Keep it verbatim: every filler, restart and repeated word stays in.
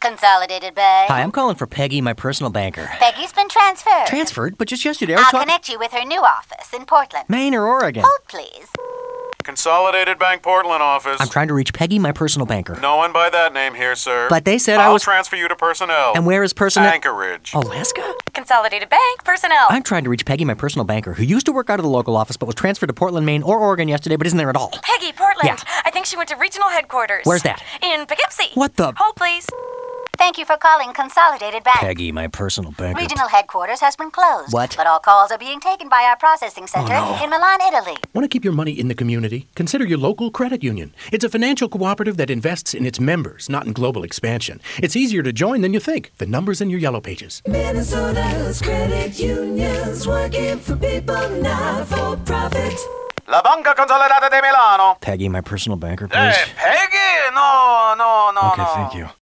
Consolidated Bank. Hi, I'm calling for Peggy, my personal banker. Peggy's been transferred. Transferred? But just yesterday I was I'll talking... connect you with her new office in Portland. Maine or Oregon? Hold, please. Consolidated Bank Portland office. I'm trying to reach Peggy, my personal banker. No one by that name here, sir. But they said I'll I was... transfer you to personnel. And where is personnel? Anchorage. Alaska? Consolidated Bank personnel. I'm trying to reach Peggy, my personal banker, who used to work out of the local office but was transferred to Portland, Maine or Oregon yesterday but isn't there at all. Peggy, Portland. Yeah. I think she went to regional headquarters. Where's that? In Poughkeepsie. What the... Hold, please. Thank you for calling Consolidated Bank. Peggy, my personal banker. Regional headquarters has been closed. What? But all calls are being taken by our processing center Oh, no. in Milan, Italy. Want to keep your money in the community? Consider your local credit union. It's a financial cooperative that invests in its members, not in global expansion. It's easier to join than you think. The number's in your yellow pages. Minnesota's credit unions, working for people, not for profit. La Banca Consolidata di Milano. Peggy, my personal banker, please. Hey, Peggy? No, no, no, Okay, no. thank you.